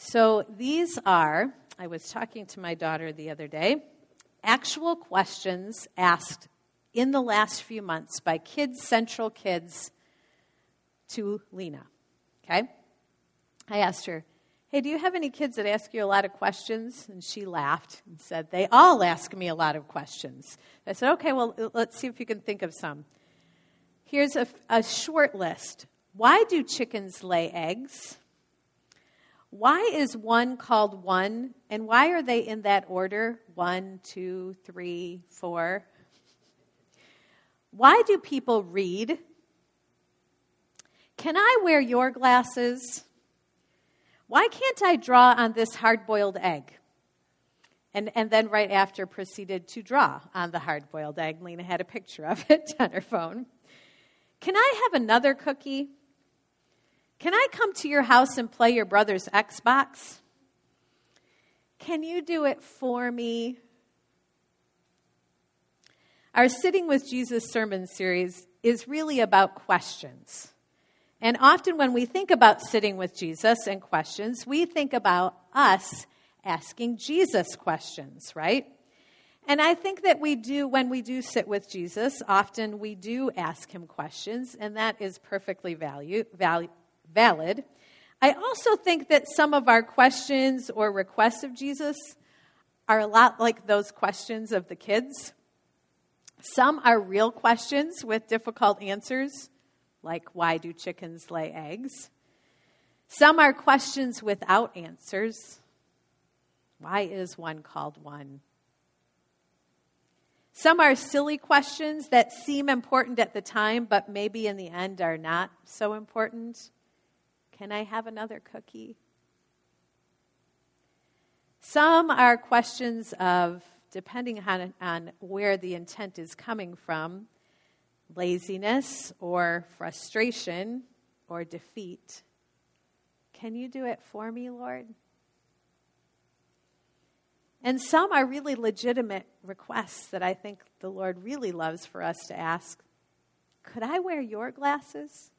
So these are, I was talking to my daughter the other day, actual questions asked in the last few months by Kids Central Kids to Lena, okay? I asked her, hey, do you have any kids that ask you a lot of questions? And she laughed and said, they all ask me a lot of questions. I said, okay, well, let's see if you can think of some. Here's a short list. Why do chickens lay eggs? Why is one called one? And why are they in that order? 1, 2, 3, 4. Why do people read? Can I wear your glasses? Why can't I draw on this hard-boiled egg? And then right after proceeded to draw on the hard-boiled egg. Lena had a picture of it on her phone. Can I have another cookie? Can I come to your house and play your brother's Xbox? Can you do it for me? Our Sitting with Jesus sermon series is really about questions. And often when we think about sitting with Jesus and questions, we think about us asking Jesus questions, right? And I think that we do, when we do sit with Jesus, often we do ask him questions, and that is perfectly valid. I also think that some of our questions or requests of Jesus are a lot like those questions of the kids. Some are real questions with difficult answers, like why do chickens lay eggs? Some are questions without answers. Why is one called one? Some are silly questions that seem important at the time, but maybe in the end are not so important. Can I have another cookie? Some are questions of, depending on where the intent is coming from, laziness or frustration or defeat. Can you do it for me, Lord? And some are really legitimate requests that I think the Lord really loves for us to ask. Could I wear your glasses?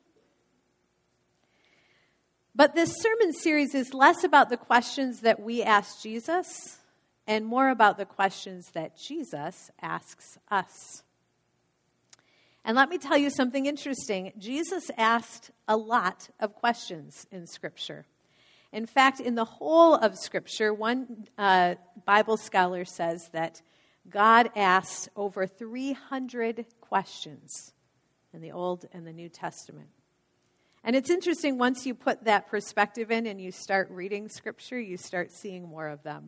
But this sermon series is less about the questions that we ask Jesus and more about the questions that Jesus asks us. And let me tell you something interesting. Jesus asked a lot of questions in Scripture. In fact, in the whole of Scripture, one Bible scholar says that God asked over 300 questions in the Old and the New Testament. And it's interesting, once you put that perspective in and you start reading Scripture, you start seeing more of them.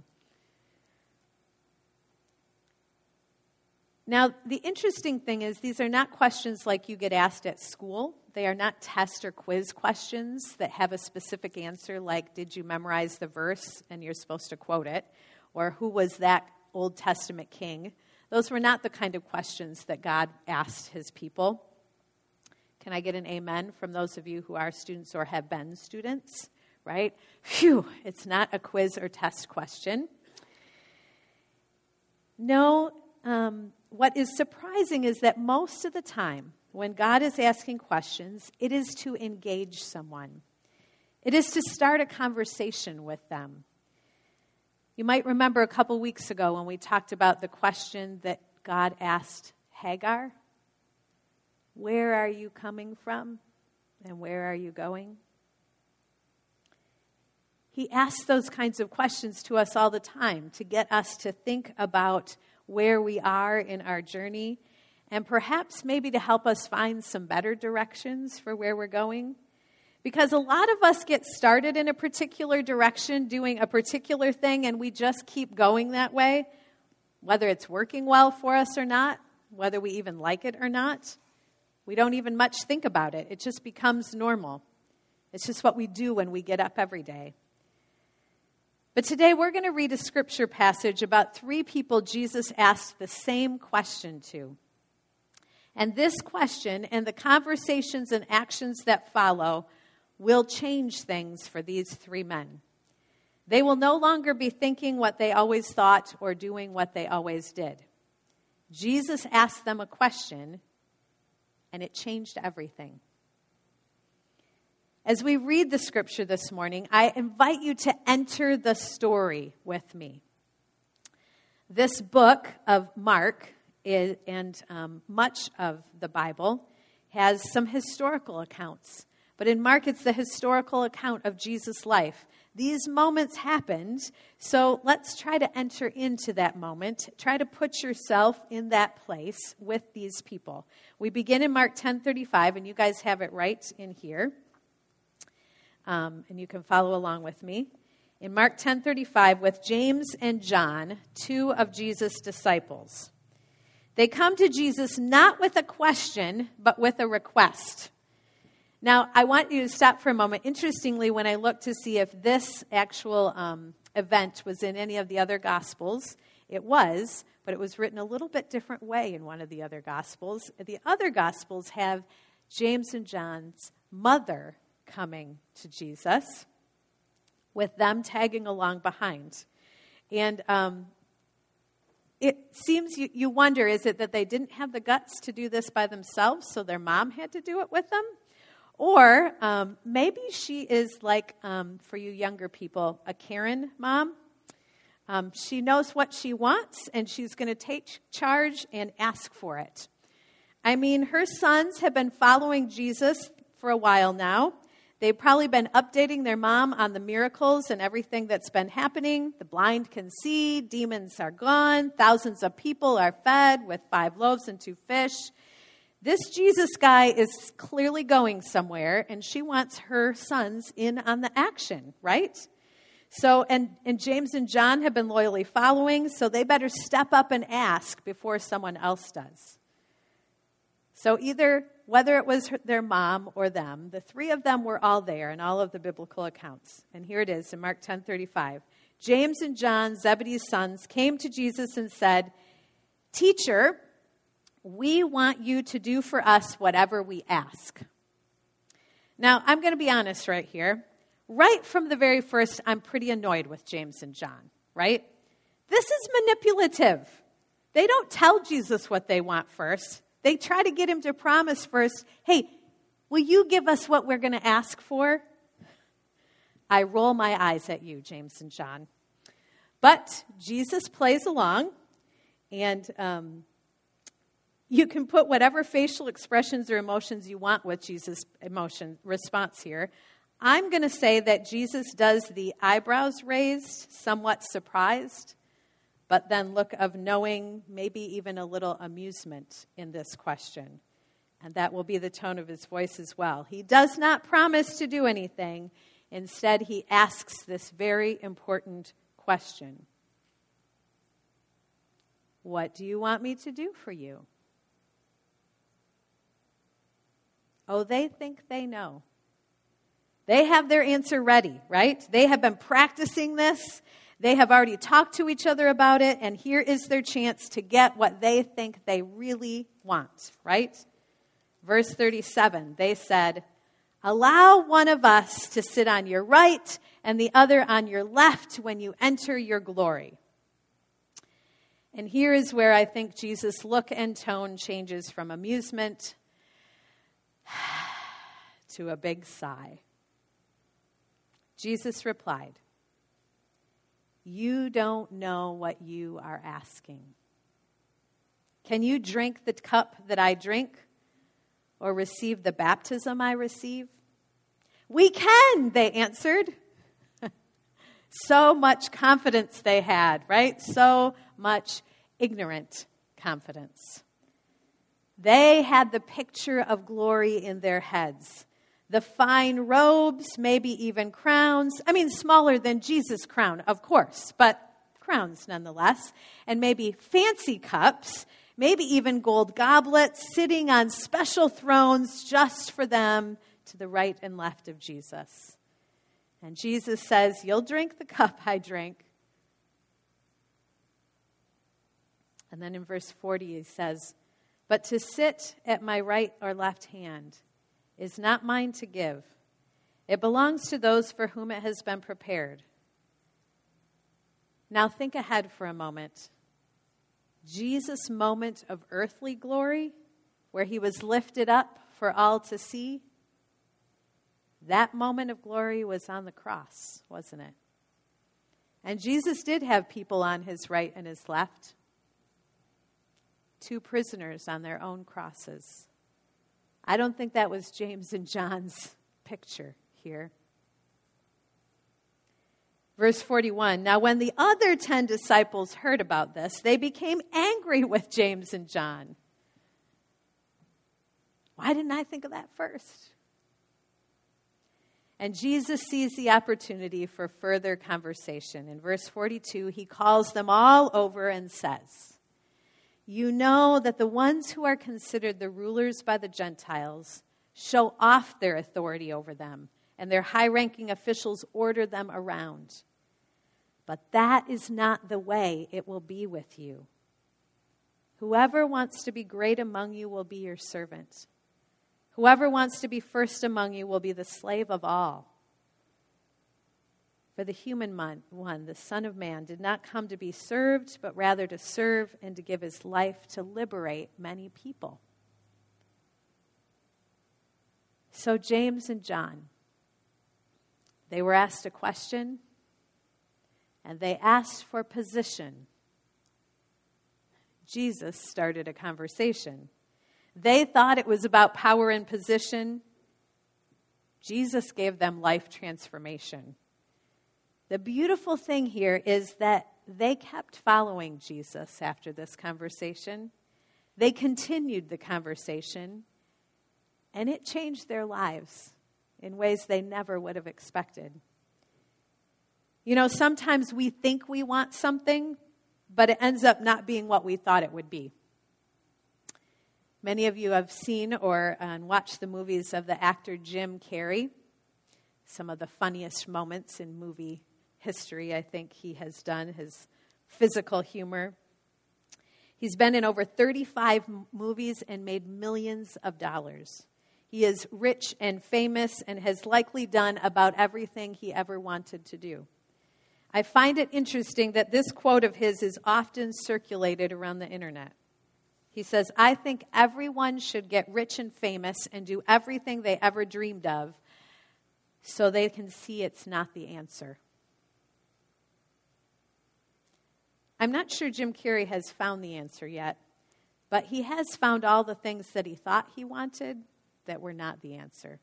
Now, the interesting thing is these are not questions like you get asked at school. They are not test or quiz questions that have a specific answer like, did you memorize the verse and you're supposed to quote it? Or who was that Old Testament king? Those were not the kind of questions that God asked his people. Can I get an amen from those of you who are students or have been students? Right? Phew, it's not a quiz or test question. No, what is surprising is that most of the time, when God is asking questions, it is to engage someone. It is to start a conversation with them. You might remember a couple weeks ago when we talked about the question that God asked Hagar. Where are you coming from and where are you going? He asks those kinds of questions to us all the time to get us to think about where we are in our journey, and perhaps maybe to help us find some better directions for where we're going. Because a lot of us get started in a particular direction, doing a particular thing, and we just keep going that way, whether it's working well for us or not, whether we even like it or not. We don't even much think about it. It just becomes normal. It's just what we do when we get up every day. But today we're going to read a scripture passage about 3 people Jesus asked the same question to. And this question and the conversations and actions that follow will change things for these 3 men. They will no longer be thinking what they always thought or doing what they always did. Jesus asked them a question, and it changed everything. As we read the scripture this morning, I invite you to enter the story with me. This book of Mark and much of the Bible has some historical accounts. But in Mark, it's the historical account of Jesus' life. These moments happened, so let's try to enter into that moment. Try to put yourself in that place with these people. We begin in Mark 10:35, and you guys have it right in here. And you can follow along with me. In Mark 10:35, with James and John, two of Jesus' disciples. They come to Jesus not with a question, but with a request. Now, I want you to stop for a moment. Interestingly, when I looked to see if this actual event was in any of the other Gospels, it was, but it was written a little bit different way in one of the other Gospels. The other Gospels have James and John's mother coming to Jesus, with them tagging along behind. And it seems you wonder, is it that they didn't have the guts to do this by themselves, so their mom had to do it with them? Or maybe she is like, for you younger people, a Karen mom. She knows what she wants, and she's going to take charge and ask for it. I mean, her sons have been following Jesus for a while now. They've probably been updating their mom on the miracles and everything that's been happening. The blind can see, demons are gone, thousands of people are fed with 5 loaves and 2 fish. This Jesus guy is clearly going somewhere, and she wants her sons in on the action, right? So, and James and John have been loyally following, so they better step up and ask before someone else does. So whether it was their mom or them, the 3 of them were all there in all of the biblical accounts. And here it is in Mark 10:35. James and John, Zebedee's sons, came to Jesus and said, "Teacher, we want you to do for us whatever we ask." Now, I'm going to be honest right here. Right from the very first, I'm pretty annoyed with James and John, right? This is manipulative. They don't tell Jesus what they want first. They try to get him to promise first, "Hey, will you give us what we're going to ask for?" I roll my eyes at you, James and John. But Jesus plays along, and you can put whatever facial expressions or emotions you want with Jesus' emotion response here. I'm going to say that Jesus does the eyebrows raised, somewhat surprised, but then look of knowing, maybe even a little amusement in this question. And that will be the tone of his voice as well. He does not promise to do anything. Instead, he asks this very important question. What do you want me to do for you? Oh, they think they know. They have their answer ready, right? They have been practicing this. They have already talked to each other about it, and here is their chance to get what they think they really want, right? Verse 37, they said, "Allow one of us to sit on your right and the other on your left when you enter your glory." And here is where I think Jesus' look and tone changes from amusement to a big sigh. Jesus replied, "You don't know what you are asking. Can you drink the cup that I drink or receive the baptism I receive?" "We can," they answered. So much confidence they had, right? So much ignorant confidence. They had the picture of glory in their heads. The fine robes, maybe even crowns. I mean, smaller than Jesus' crown, of course, but crowns nonetheless. And maybe fancy cups, maybe even gold goblets sitting on special thrones just for them to the right and left of Jesus. And Jesus says, "You'll drink the cup I drink." And then in verse 40 he says, "But to sit at my right or left hand is not mine to give. It belongs to those for whom it has been prepared." Now think ahead for a moment. Jesus' moment of earthly glory, where he was lifted up for all to see, That moment of glory was on the cross, wasn't it? And Jesus did have people on his right and his left. 2 prisoners on their own crosses. I don't think that was James and John's picture here. Verse 41, now when the other 10 disciples heard about this, they became angry with James and John. Why didn't I think of that first? And Jesus sees the opportunity for further conversation. In verse 42, he calls them all over and says, you know that the ones who are considered the rulers by the Gentiles show off their authority over them, and their high-ranking officials order them around. But that is not the way it will be with you. Whoever wants to be great among you will be your servant. Whoever wants to be first among you will be the slave of all. For the human one, the Son of Man, did not come to be served, but rather to serve and to give his life to liberate many people. So James and John, they were asked a question, and they asked for position. Jesus started a conversation. They thought it was about power and position. Jesus gave them life transformation. The beautiful thing here is that they kept following Jesus after this conversation. They continued the conversation, and it changed their lives in ways they never would have expected. You know, sometimes we think we want something, but it ends up not being what we thought it would be. Many of you have seen or watched the movies of the actor Jim Carrey. Some of the funniest moments in movie history, I think he has done, his physical humor. He's been in over 35 movies and made millions of dollars. He is rich and famous and has likely done about everything he ever wanted to do. I find it interesting that this quote of his is often circulated around the internet. He says, I think everyone should get rich and famous and do everything they ever dreamed of so they can see it's not the answer. I'm not sure Jim Carrey has found the answer yet, but he has found all the things that he thought he wanted that were not the answer.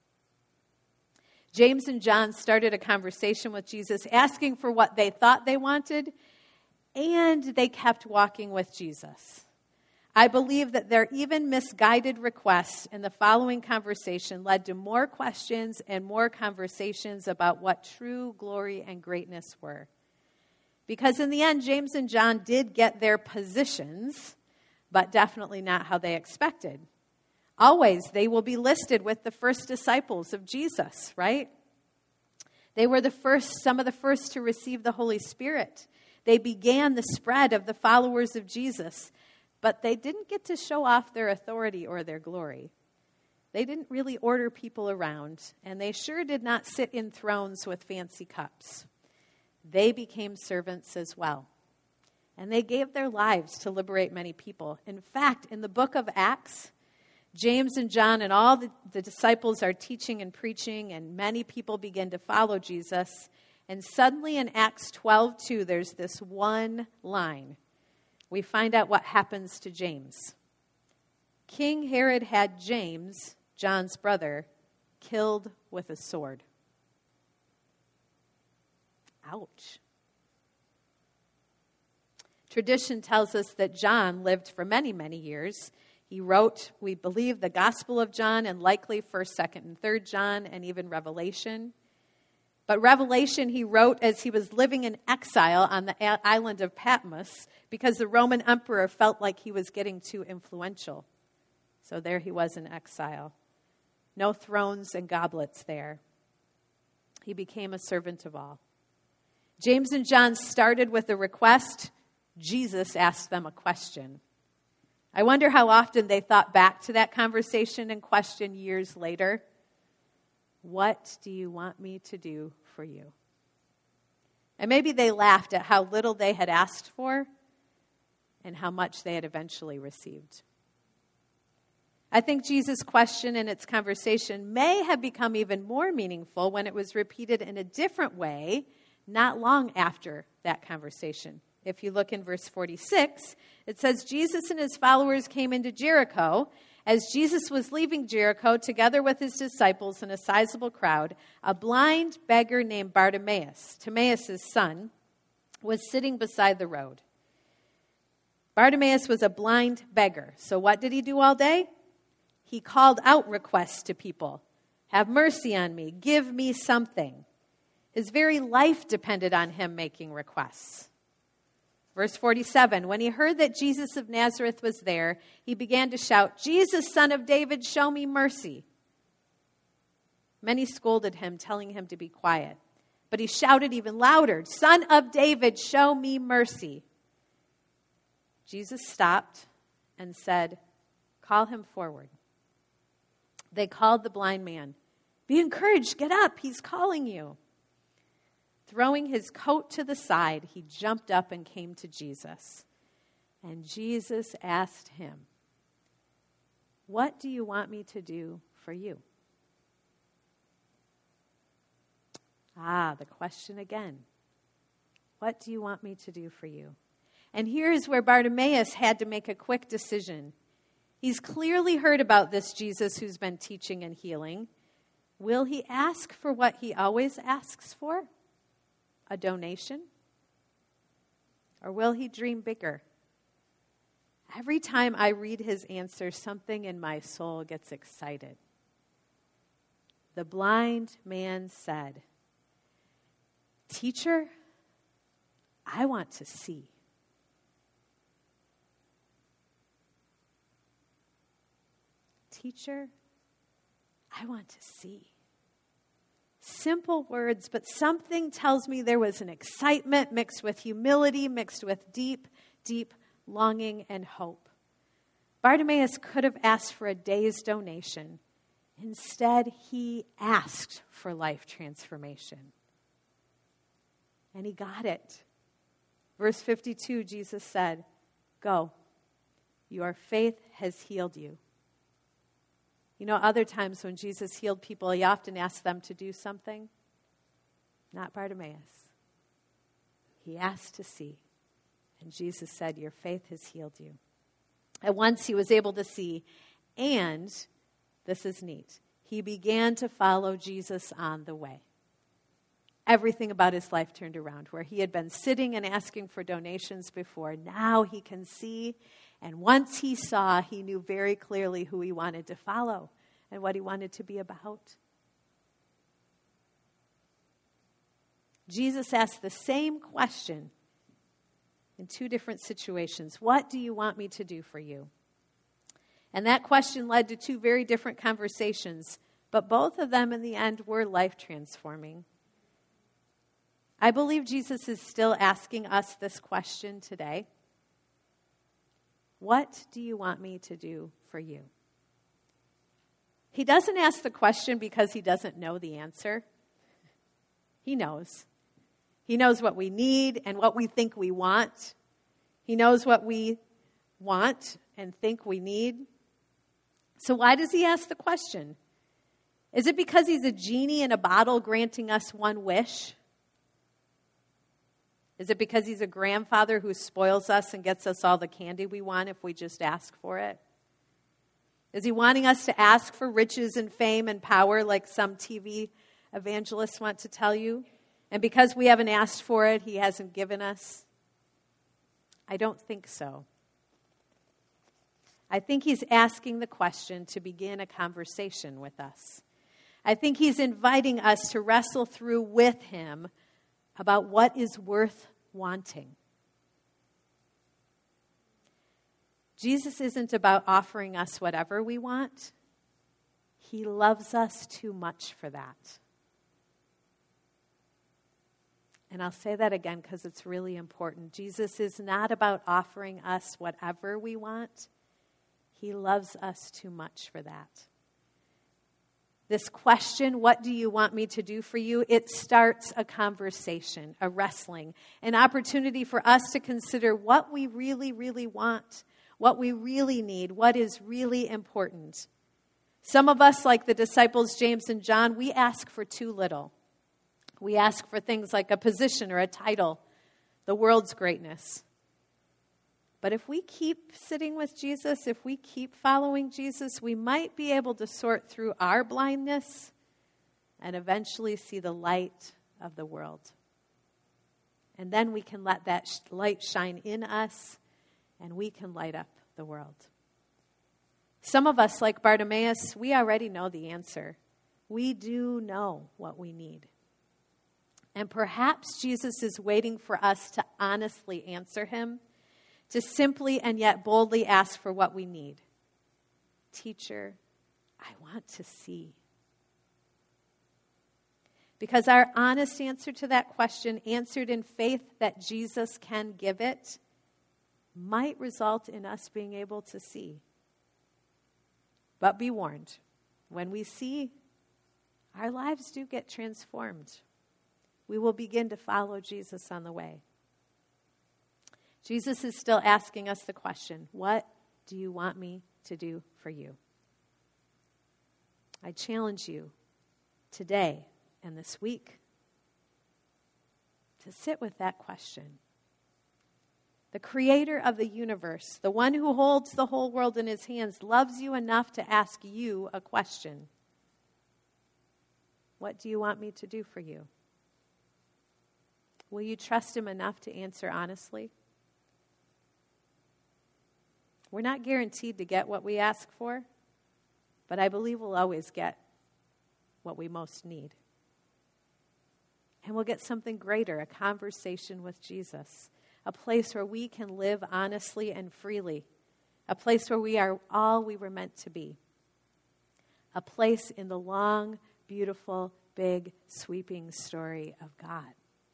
James and John started a conversation with Jesus, asking for what they thought they wanted, and they kept walking with Jesus. I believe that their even misguided requests in the following conversation led to more questions and more conversations about what true glory and greatness were. Because in the end, James and John did get their positions, but definitely not how they expected. Always, they will be listed with the first disciples of Jesus, right? They were some of the first to receive the Holy Spirit. They began the spread of the followers of Jesus, but they didn't get to show off their authority or their glory. They didn't really order people around, and they sure did not sit in thrones with fancy cups. They became servants as well. And they gave their lives to liberate many people. In fact, in the book of Acts, James and John and all the disciples are teaching and preaching, and many people begin to follow Jesus. And suddenly in Acts 12:2, there's this one line. We find out what happens to James. King Herod had James, John's brother, killed with a sword. Ouch. Tradition tells us that John lived for many, many years. He wrote, we believe, the Gospel of John and likely 1st, 2nd, and 3rd John and even Revelation. But Revelation he wrote as he was living in exile on the island of Patmos because the Roman emperor felt like he was getting too influential. So there he was in exile. No thrones and goblets there. He became a servant of all. James and John started with a request. Jesus asked them a question. I wonder how often they thought back to that conversation and question years later. What do you want me to do for you? And maybe they laughed at how little they had asked for and how much they had eventually received. I think Jesus' question and its conversation may have become even more meaningful when it was repeated in a different way not long after that conversation. If you look in verse 46, it says, Jesus and his followers came into Jericho. As Jesus was leaving Jericho, together with his disciples and a sizable crowd, a blind beggar named Bartimaeus, Timaeus' son, was sitting beside the road. Bartimaeus was a blind beggar. So what did he do all day? He called out requests to people. Have mercy on me. Give me something. His very life depended on him making requests. Verse 47, when he heard that Jesus of Nazareth was there, he began to shout, Jesus, son of David, show me mercy. Many scolded him, telling him to be quiet. But he shouted even louder, Son of David, show me mercy. Jesus stopped and said, call him forward. They called the blind man. Be encouraged, get up, he's calling you. Throwing his coat to the side, he jumped up and came to Jesus. And Jesus asked him, what do you want me to do for you? The question again. What do you want me to do for you? And here is where Bartimaeus had to make a quick decision. He's clearly heard about this Jesus who's been teaching and healing. Will he ask for what he always asks for? A donation? Or will he dream bigger? Every time I read his answer, something in my soul gets excited. The blind man said, Teacher, I want to see. Teacher, I want to see. Simple words, but something tells me there was an excitement mixed with humility, mixed with deep, deep longing and hope. Bartimaeus could have asked for a day's donation. Instead, he asked for life transformation. And he got it. Verse 52, Jesus said, Go, your faith has healed you. You know, other times when Jesus healed people, he often asked them to do something. Not Bartimaeus. He asked to see. And Jesus said, your faith has healed you. At once he was able to see. And, this is neat, he began to follow Jesus on the way. Everything about his life turned around. Where he had been sitting and asking for donations before, now he can see. And once he saw, he knew very clearly who he wanted to follow and what he wanted to be about. Jesus asked the same question in two different situations. What do you want me to do for you? And that question led to two very different conversations, but both of them in the end were life transforming. I believe Jesus is still asking us this question today. What do you want me to do for you? He doesn't ask the question because he doesn't know the answer. He knows. He knows what we need and what we think we want. He knows what we want and think we need. So why does he ask the question? Is it because he's a genie in a bottle granting us one wish? Is it because he's a grandfather who spoils us and gets us all the candy we want if we just ask for it? Is he wanting us to ask for riches and fame and power like some TV evangelists want to tell you? And because we haven't asked for it, he hasn't given us? I don't think so. I think he's asking the question to begin a conversation with us. I think he's inviting us to wrestle through with him about what is worth wanting. Jesus isn't about offering us whatever we want. He loves us too much for that. And I'll say that again because it's really important. Jesus is not about offering us whatever we want. He loves us too much for that. This question, what do you want me to do for you? It starts a conversation, a wrestling, an opportunity for us to consider what we really, really want, what we really need, what is really important. Some of us, like the disciples James and John, we ask for too little. We ask for things like a position or a title, the world's greatness. But if we keep sitting with Jesus, if we keep following Jesus, we might be able to sort through our blindness and eventually see the light of the world. And then we can let that light shine in us, and we can light up the world. Some of us, like Bartimaeus, we already know the answer. We do know what we need. And perhaps Jesus is waiting for us to honestly answer him, to simply and yet boldly ask for what we need. Teacher, I want to see. Because our honest answer to that question, answered in faith that Jesus can give it, might result in us being able to see. But be warned, when we see, our lives do get transformed. We will begin to follow Jesus on the way. Jesus is still asking us the question, what do you want me to do for you? I challenge you today and this week to sit with that question. The creator of the universe, the one who holds the whole world in his hands, loves you enough to ask you a question. What do you want me to do for you? Will you trust him enough to answer honestly? We're not guaranteed to get what we ask for, but I believe we'll always get what we most need. And we'll get something greater, a conversation with Jesus, a place where we can live honestly and freely, a place where we are all we were meant to be, a place in the long, beautiful, big, sweeping story of God.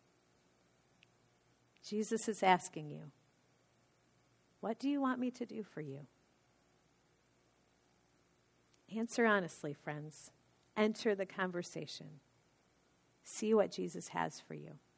Jesus is asking you, what do you want me to do for you? Answer honestly, friends. Enter the conversation. See what Jesus has for you.